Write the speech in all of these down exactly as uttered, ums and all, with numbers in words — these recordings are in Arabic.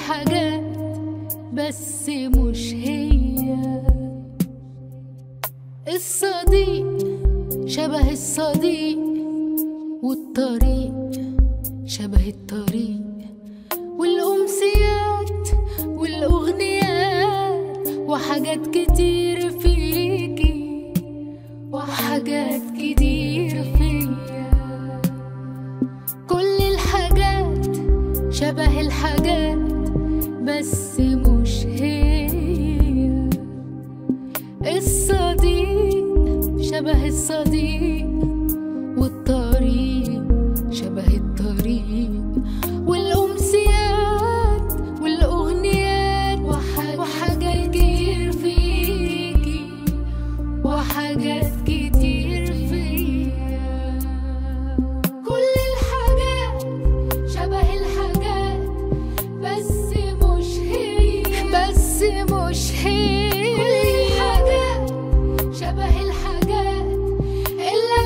الحاجات بس مش هي. الصديق شبه الصديق، والطريق شبه الطريق، والأمسيات والأغنيات وحاجات كتير فيكي وحاجات كتير فيا. كل الحاجات شبه الحاجات بس مش هي. الصديق شبه الصديق، والطريق شبه الطريق، والأمسيات والأغنيات وحاجات كتير فيكي وحاجات كتير فيا. كل الحاجات شبه الحاجات بس مش هي، بس مش هي. شبه الحاجات إلا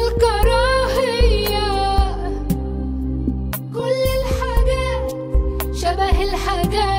الكراهية. كل الحاجات شبه الحاجات